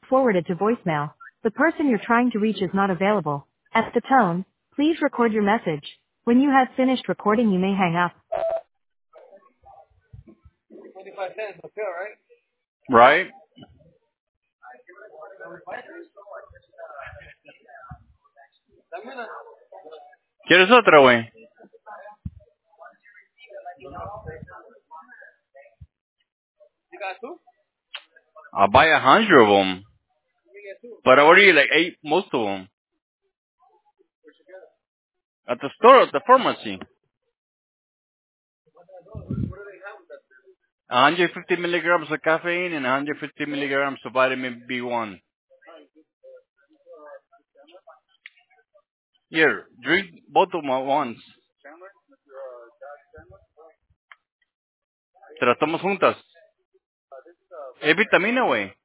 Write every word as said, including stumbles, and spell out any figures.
forwarded to voicemail. The person you're trying to reach is not available. At the tone, please record your message. When you have finished recording, you may hang up. twenty-five cents a pill, right? Right? Dame una. ¿Quieres otra, güey? You got two? I'll buy a hundred of them. You get two. But I already like ate most of them. At the store, at the pharmacy. one hundred fifty milligrams of caffeine and one hundred fifty milligrams of vitamin B one. Here, drink both of them at once. Te las tomas juntas. Es vitamina, güey.